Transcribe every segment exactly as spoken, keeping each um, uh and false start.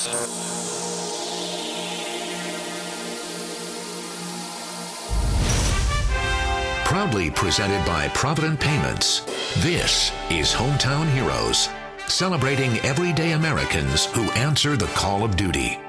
Proudly presented by Provident Payments, this is Hometown Heroes, celebrating everyday Americans who answer the call of duty.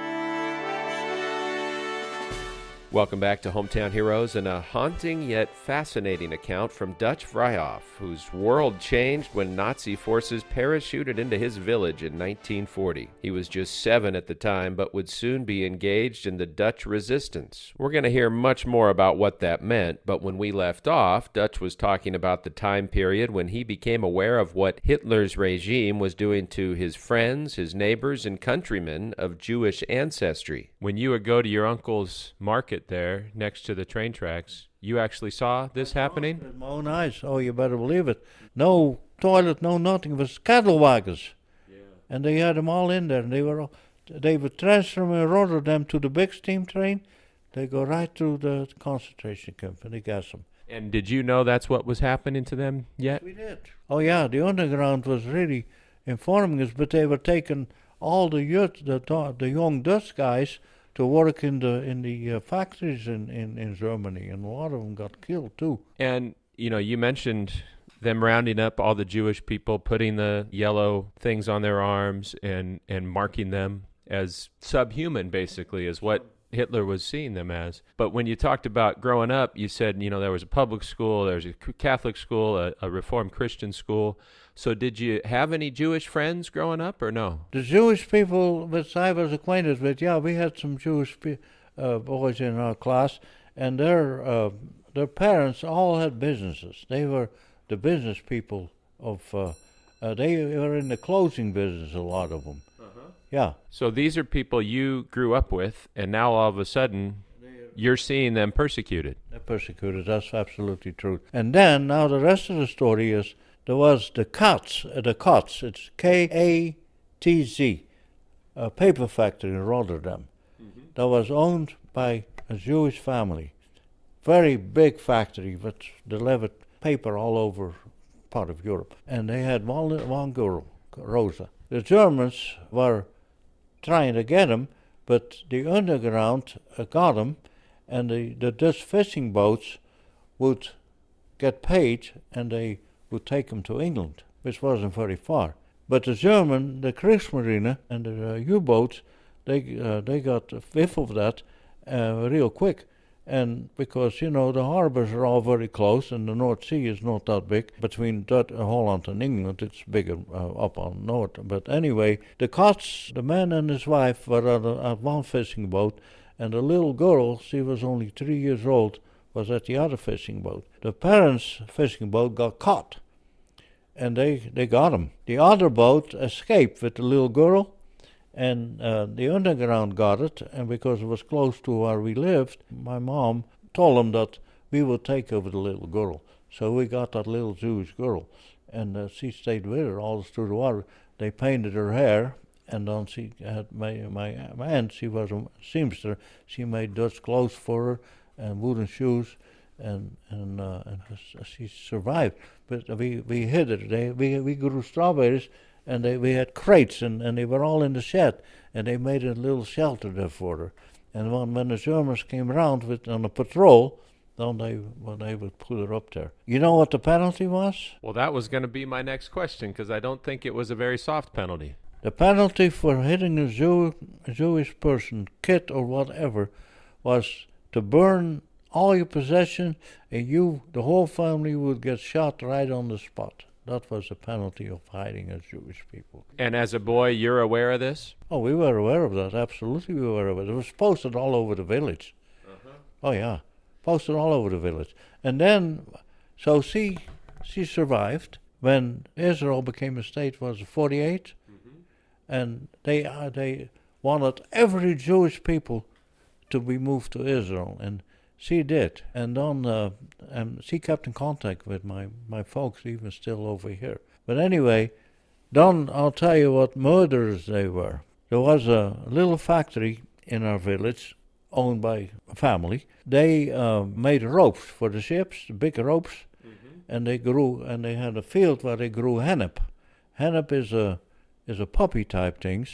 Welcome back to Hometown Heroes, and a haunting yet fascinating account from Dutch Vryhoff, whose world changed when Nazi forces parachuted into his village in nineteen forty. He was just seven at the time, but would soon be engaged in the Dutch resistance. We're going to hear much more about what that meant, but when we left off, Dutch was talking about the time period when he became aware of what Hitler's regime was doing to his friends, his neighbors, and countrymen of Jewish ancestry. When you would go to your uncle's market there next to the train tracks, you actually saw this happening? With my own eyes. Oh, you better believe it. No toilet, no nothing. It was cattle wagons. Yeah. And they had them all in there. And they were all, they would transfer them in Rotterdam to the big steam train. They go right through the concentration camp and they gas them. And did you know that's what was happening to them yet? We did. Oh, yeah. The underground was really informing us, but they were taking all the youth, the, the young Dutch guys, to work in the in the uh, factories in, in, in Germany, and a lot of them got killed too. And, you know, you mentioned them rounding up all the Jewish people, putting the yellow things on their arms and, and marking them as subhuman, basically, is what Hitler was seeing them as. But when you talked about growing up, you said, you know, there was a public school, there was a Catholic school, a, a Reformed Christian school. So did you have any Jewish friends growing up or no? The Jewish people which I was acquainted with, yeah, we had some Jewish uh, boys in our class, and their uh, their parents all had businesses. They were the business people of, uh, uh, they were in the clothing business, a lot of them. Uh-huh. Yeah. So these are people you grew up with, and now all of a sudden you're seeing them persecuted. They're persecuted, that's absolutely true. And then, now the rest of the story is, there was the Katz, uh, the Katz, it's K A T Z, a paper factory in Rotterdam, mm-hmm. that was owned by a Jewish family. Very big factory, but delivered paper all over part of Europe. And they had one, one girl, Rosa. The Germans were trying to get him, but the underground uh, got him, and the, the Dutch fishing boats would get paid, and they would take him to England, which wasn't very far. But the German, the Kriegsmarine and the uh, U-boats, they uh, they got a whiff of that uh, real quick. And because, you know, the harbors are all very close, and the North Sea is not that big. Between Dut- uh, Holland and England, it's bigger uh, up on north. But anyway, the Katz, the man and his wife were at, a, at one fishing boat, and the little girl, she was only three years old, was at the other fishing boat. The parents' fishing boat got caught, and they, they got him. The other boat escaped with the little girl, and uh, the underground got it, and because it was close to where we lived, my mom told them that we would take over the little girl. So we got that little Jewish girl, and uh, she stayed with her all through the water. They painted her hair, and then she had my, my, my aunt, she was a seamster, she made Dutch clothes for her, and wooden shoes, and and, uh, and she survived. But we, we hid her. They, we we grew strawberries, and they, we had crates, and, and they were all in the shed, and they made a little shelter there for her. And when, when the Germans came around with on a patrol, then they well, they would put her up there. You know what the penalty was? Well, that was going to be my next question, because I don't think it was a very soft penalty. The penalty for hitting a, Jew, a Jewish person, kid or whatever, was to burn all your possessions, and you, the whole family, would get shot right on the spot. That was the penalty of hiding as Jewish people. And as a boy, you're aware of this? Oh, we were aware of that. Absolutely, we were aware of it. It was posted all over the village. Uh-huh. Oh yeah, posted all over the village. And then, so she, she survived when Israel became a state. Was forty-eight, mm-hmm. and they uh, they wanted every Jewish people to be moved to Israel, and she did. And then uh, and she kept in contact with my, my folks, even still over here. But anyway, then I'll tell you what murderers they were. There was a little factory in our village owned by a family. They uh, made ropes for the ships, big ropes, mm-hmm. and they grew, and they had a field where they grew hennep. Hennep is a is a poppy type things,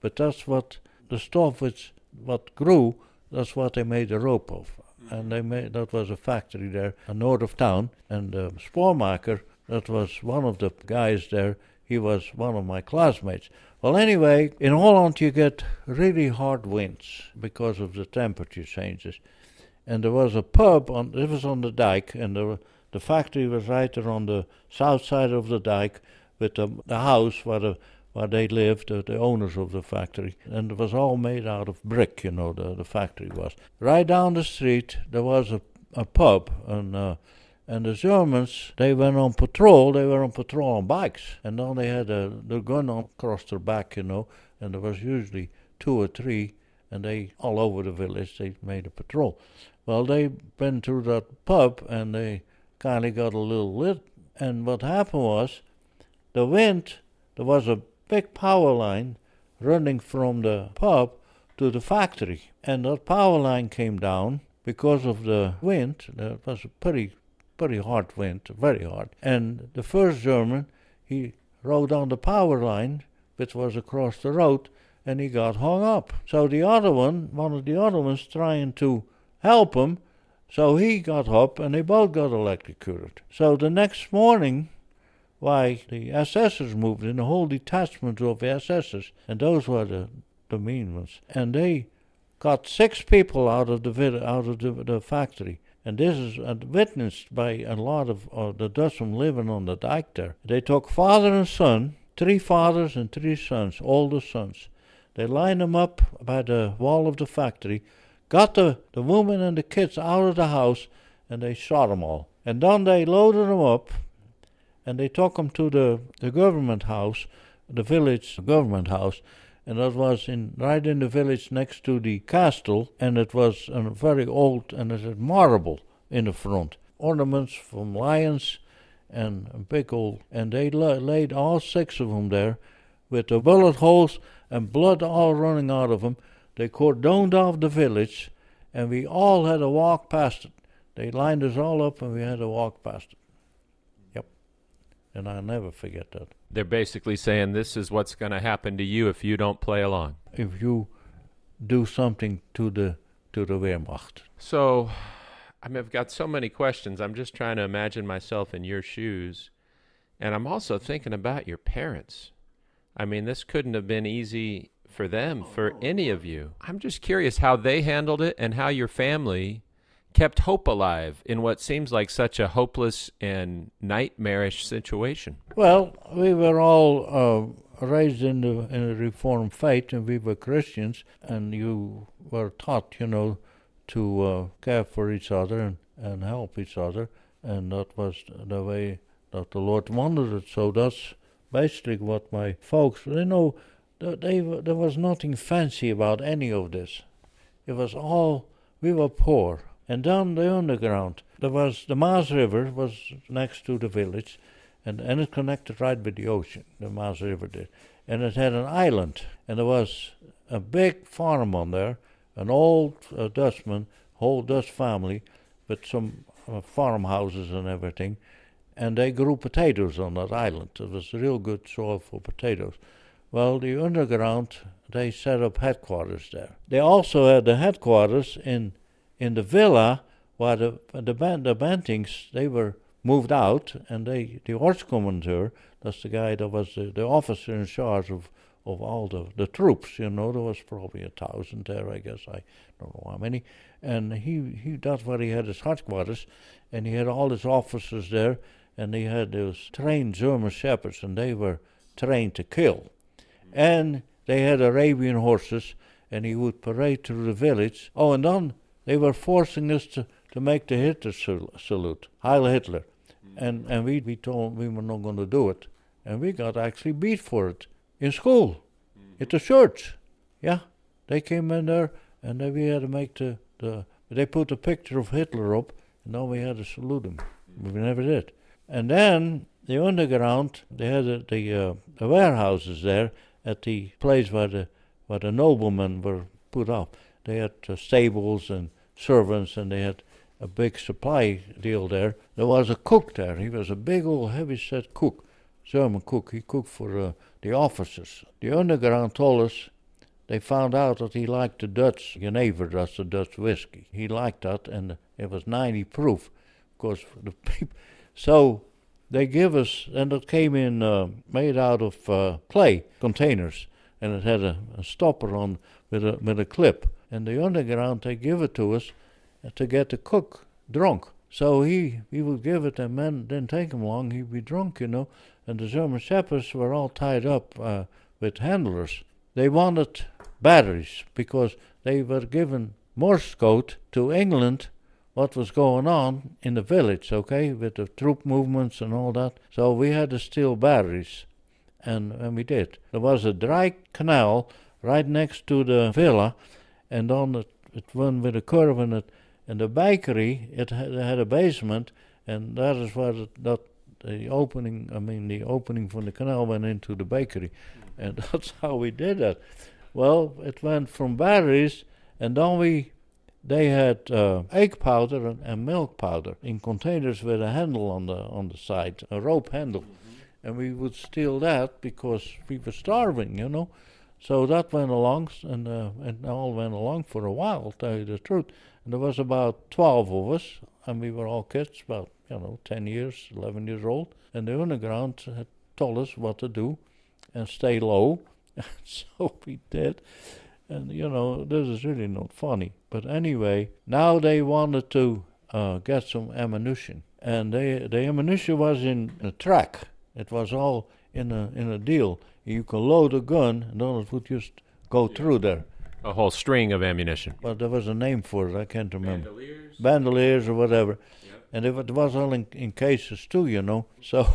but that's what the stuff which what grew. That's what they made the rope of, mm-hmm. and they made that was a factory there north of town. And the spoormaker, that was one of the guys there. He was one of my classmates. Well, anyway, in Holland you get really hard winds because of the temperature changes. And there was a pub on. It was on the dike, and the the factory was right there on the south side of the dike, with the, the house where the where they lived, uh, the owners of the factory, and it was all made out of brick. You know, the the factory was right down the street. There was a a pub, and uh, and the Germans, they went on patrol. They were on patrol on bikes, and then they had a the gun on across their back, you know, and there was usually two or three, and they all over the village they made a patrol. Well, they went to that pub, and they kind of got a little lit, and what happened was, the wind, there was a big power line running from the pub to the factory, and that power line came down because of the wind. It was a pretty, pretty hard wind, very hard, and the first German, he rode on the power line, which was across the road, and he got hung up. So the other one, one of the other ones trying to help him, so he got up, and they both got electrocuted. So the next morning, why, the S S's moved in, a whole detachment of S S's, and those were the, the mean ones. And they got six people out of the out of the, the factory. And this is uh, witnessed by a lot of uh, the Dutchmen living on the dike there. They took father and son, three fathers and three sons, older sons. They lined them up by the wall of the factory, got the, the woman and the kids out of the house, and they shot them all. And then they loaded them up, and they took them to the, the government house, the village government house, and that was in right in the village next to the castle, and it was a very old, and it had marble in the front. Ornaments from lions, and a big old, and they la- laid all six of them there, with the bullet holes and blood all running out of them. They cordoned off the village, and we all had to walk past it. They lined us all up, and we had to walk past it. Yep. And I'll never forget that. They're basically saying this is what's going to happen to you if you don't play along. If you do something to the to the Wehrmacht. So, I mean, I've got so many questions. I'm just trying to imagine myself in your shoes. And I'm also thinking about your parents. I mean, this couldn't have been easy for them, for any of you. I'm just curious how they handled it and how your family kept hope alive in what seems like such a hopeless and nightmarish situation. Well, we were all uh, raised in the, in the Reformed faith, and we were Christians, and you were taught, you know, to uh, care for each other and, and help each other, and that was the way that the Lord wanted it. So that's basically what my folks, you know, they, there was nothing fancy about any of this. It was all, we were poor. And down the underground, there was, the Maas River was next to the village, and, and it connected right with the ocean, the Maas River did. And it had an island, and there was a big farm on there, an old uh, Dutchman, whole Dutch family, with some uh, farmhouses and everything, and they grew potatoes on that island. It was real good soil for potatoes. Well, the underground, they set up headquarters there. They also had the headquarters in in the villa where the the, band, the Bantings, they were moved out, and they the Ortskommanteur, that's the guy that was the, the officer in charge of, of all the, the troops, you know, there was probably a thousand there, I guess, I don't know how many, and he, he that's where he had his headquarters, and he had all his officers there, and he had those trained German shepherds, and they were trained to kill. And they had Arabian horses, and he would parade through the village. Oh, and then they were forcing us to, to make the Hitler sal- salute, Heil Hitler. Mm-hmm. And and we, we told we were not going to do it. And we got actually beat for it in school, mm-hmm. at the church. Yeah, they came in there, and then we had to make the, the, they put a picture of Hitler up, and then we had to salute him. Mm-hmm. We never did. And then the underground, they had the, the, uh, the warehouses there, at the place where the where the noblemen were put up. They had uh, stables and servants, and they had a big supply deal there. There was a cook there. He was a big old heavy-set cook, German cook. He cooked for uh, the officers. The underground told us they found out that he liked the Dutch Genever, that's the Dutch whiskey. He liked that, and it was ninety proof. Of course, the people. So they give us, and it came in uh, made out of uh, clay containers, and it had a, a stopper on with a with a clip. And the underground, they give it to us to get the cook drunk. So he, he would give it, and men didn't take him long, he'd be drunk, you know. And the German shepherds were all tied up uh, with handlers. They wanted batteries because they were given Morse code to England what was going on in the village, okay, with the troop movements and all that. So we had to steal batteries, and, and we did. There was a dry canal right next to the villa, and on it, it went with a curve in it. And the bakery, it had, it had a basement, and that is where the, that the opening, I mean, the opening from the canal went into the bakery. And that's how we did that. Well, it went from batteries, and then we, they had uh, egg powder and, and milk powder in containers with a handle on the on the side, a rope handle. Mm-hmm. And we would steal that because we were starving, you know. So that went along, and uh, it all went along for a while, to tell you the truth. And there was about twelve of us, and we were all kids, about, you know, ten years, eleven years old. And the underground had told us what to do and stay low. So we did. And, you know, this is really not funny. But anyway, now they wanted to uh, get some ammunition. And they, the ammunition was in a track. It was all in a in a deal. You could load a gun, and then it would just go yeah. through there. A whole string of ammunition. But there was a name for it, I can't remember. Bandoliers? Bandoliers or whatever. Yep. And it, it was all in, in cases too, you know. So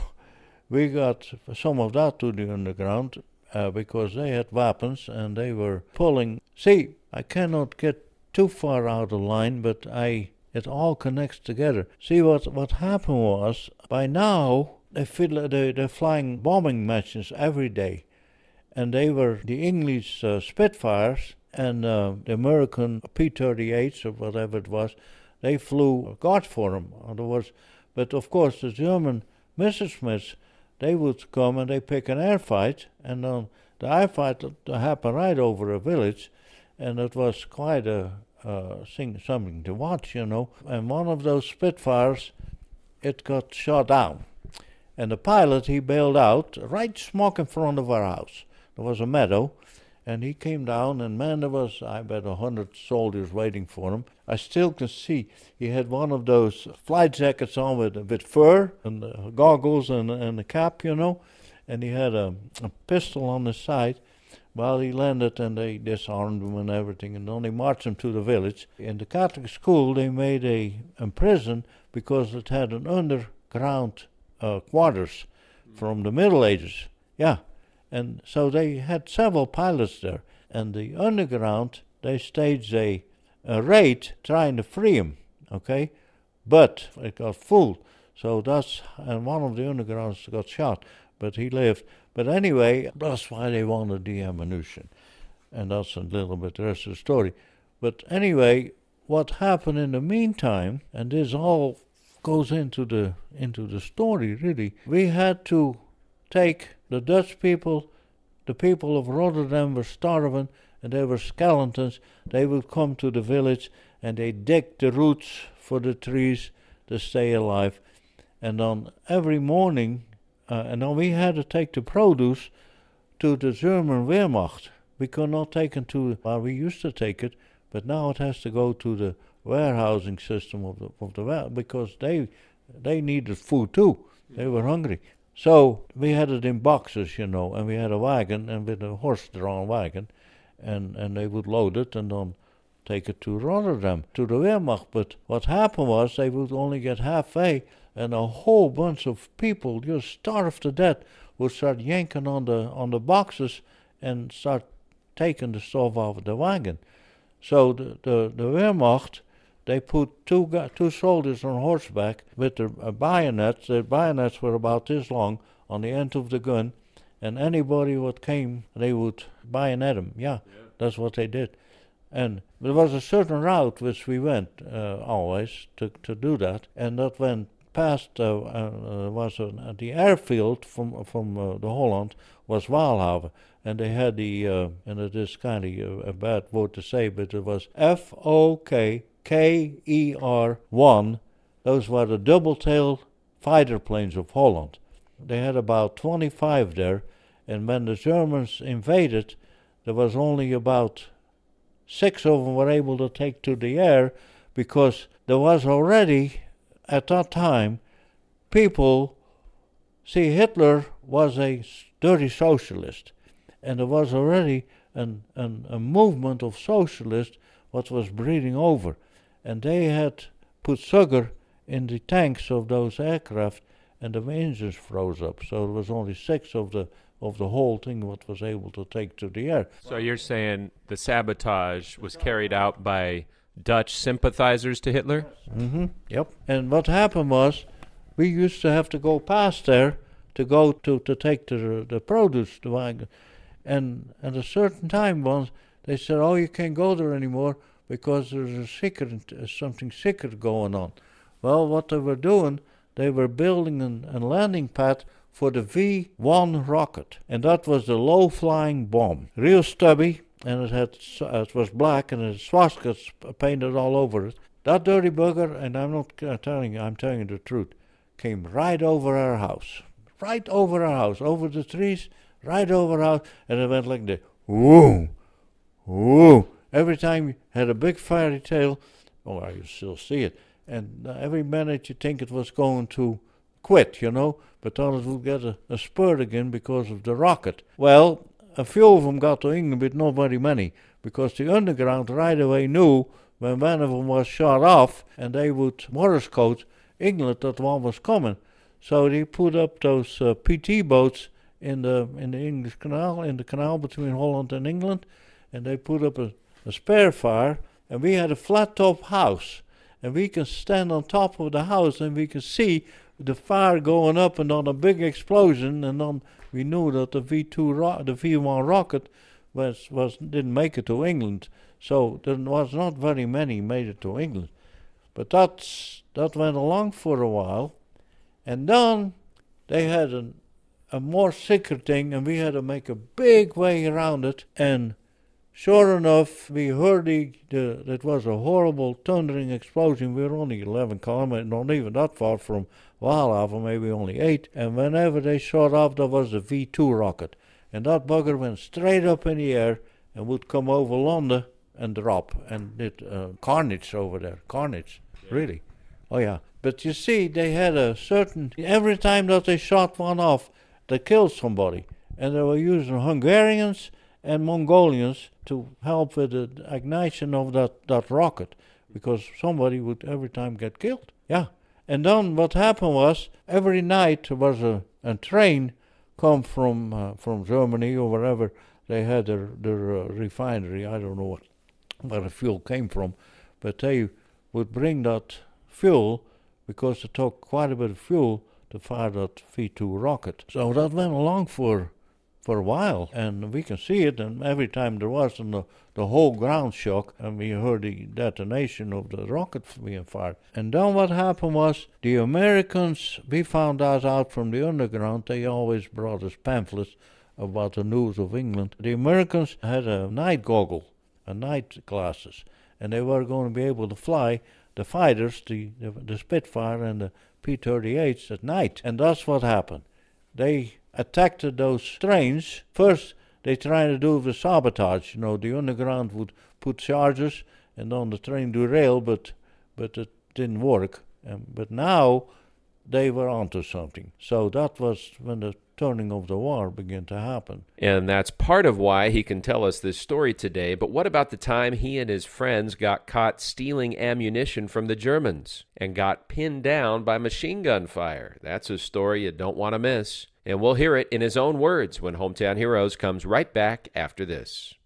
we got some of that to the underground uh, because they had weapons and they were pulling. See, I cannot get too far out of line, but I it all connects together. See, what, what happened was, by now, they fiddle, they, they're flying bombing matches every day. And they were the English uh, Spitfires, and uh, the American P thirty-eights or whatever it was, they flew guard for them. Otherwise, but of course the German Messerschmitts, they would come and they pick an air fight, and uh, the air fight happened right over a village, and it was quite a uh, thing, something to watch, you know. And one of those Spitfires, it got shot down, and the pilot, he bailed out right smack in front of our house. There was a meadow. And he came down, and man, there was, I bet, a hundred soldiers waiting for him. I still can see he had one of those flight jackets on with, with fur and uh, goggles and, and a cap, you know. And he had a, a pistol on the side. Well, he landed, and they disarmed him and everything, and then they marched him to the village. In the Catholic school, they made a, a prison because it had an underground uh, quarters from the Middle Ages. Yeah. And so they had several pilots there. And the underground, they staged a, a raid trying to free him, okay? But it got full. So that's, and one of the undergrounds got shot, but he lived. But anyway, that's why they wanted the ammunition. And that's a little bit the rest of the story. But anyway, what happened in the meantime, and this all goes into the into the story, really, we had to take the Dutch people, the people of Rotterdam were starving, and they were skeletons. They would come to the village, and they dig the roots for the trees to stay alive. And on every morning, uh, and then we had to take the produce to the German Wehrmacht. We could not take it to, well, we used to take it, but now it has to go to the warehousing system of the of the because they they needed food too. They were hungry. So we had it in boxes, you know, and we had a wagon, and with a horse-drawn wagon, and, and they would load it and then take it to Rotterdam, to the Wehrmacht. But what happened was they would only get halfway, and a whole bunch of people just starved to death would start yanking on the on the boxes and start taking the stuff off of the wagon. So the, the, the Wehrmacht, they put two two soldiers on horseback with their uh, bayonets. Their bayonets were about this long on the end of the gun, and anybody what came, they would bayonet them. Yeah, yeah. That's what they did. And there was a certain route which we went uh, always to, to do that, and that went passed, uh, uh, was uh, the airfield from from uh, the Holland was Waalhaven, and they had the, uh, and it is kind of a, a bad word to say, but it was F O K K E R one. Those were the double-tailed fighter planes of Holland. They had about twenty-five there, and when the Germans invaded, there was only about six of them were able to take to the air, because there was already, at that time, people, see, Hitler was a dirty socialist, and there was already an, an, a movement of socialists what was breeding over, and they had put sugar in the tanks of those aircraft, and the engines froze up. So there was only six of the of the whole thing what was able to take to the air. So you're saying the sabotage was carried out by Dutch sympathizers to Hitler? Mm-hmm. Yep. And what happened was, we used to have to go past there to go to, to take the the produce to wagon. And at a certain time once, they said, oh, you can't go there anymore because there's a secret, uh, something secret going on. Well, what they were doing, they were building an, a landing pad for the V one rocket, and that was the low-flying bomb. Real stubby, and it had it was black, and it had swastikas painted all over it. That dirty bugger, and I'm not uh, telling you, I'm telling you the truth, came right over our house. Right over our house, over the trees, right over our house, and it went like this. Whoa, whoa. Every time you had a big fiery tail, oh, you still see it, and uh, every minute you think it was going to quit, you know, but then it would get a, a spurt again because of the rocket. Well, a few of them got to England, but not very many, because the underground right away knew when one of them was shot off, and they would Morse code England that one was coming. So they put up those uh, P T boats in the in the English Canal, in the canal between Holland and England, and they put up a, a spare fire, and we had a flat top house, and we can stand on top of the house, and we can see the fire going up, and on a big explosion, and then we knew that the V two ro- the V one rocket was was didn't make it to England, so there was not very many made it to England, but that's that went along for a while, and then they had an, a more secret thing, and we had to make a big way around it, and sure enough, we heard the, the it was a horrible thundering explosion. We were only eleven kilometers, not even that far from Waalhaven, maybe only eight. And whenever they shot off, there was a V two rocket. And that bugger went straight up in the air and would come over London and drop. And did uh, carnage over there. Carnage, yeah. Really. Oh, yeah. But you see, they had a certain... Every time that they shot one off, they killed somebody. And they were using Hungarians and Mongolians to help with the ignition of that, that rocket, because somebody would every time get killed. Yeah. And then what happened was, every night there was a, a train come from uh, from Germany or wherever they had their, their uh, refinery. I don't know what, where the fuel came from, but they would bring that fuel, because it took quite a bit of fuel to fire that V two rocket. So that went along for for a while, and we can see it, and every time there was, and the, the whole ground shook, and we heard the detonation of the rocket being fired. And then what happened was, the Americans, we found that out from the underground. They always brought us pamphlets about the news of England. The Americans had a night goggle, a night glasses, and they were going to be able to fly the fighters, the, the, the Spitfire and the P thirty-eights at night. And that's what happened. They attacked those trains. First, they tried to do the sabotage. You know, the underground would put charges, and then the train derail, but but it didn't work. Um, but now they were onto something. So that was when the turning of the war began to happen. And that's part of why he can tell us this story today. But what about the time he and his friends got caught stealing ammunition from the Germans and got pinned down by machine gun fire? That's a story you don't want to miss. And we'll hear it in his own words when Hometown Heroes comes right back after this.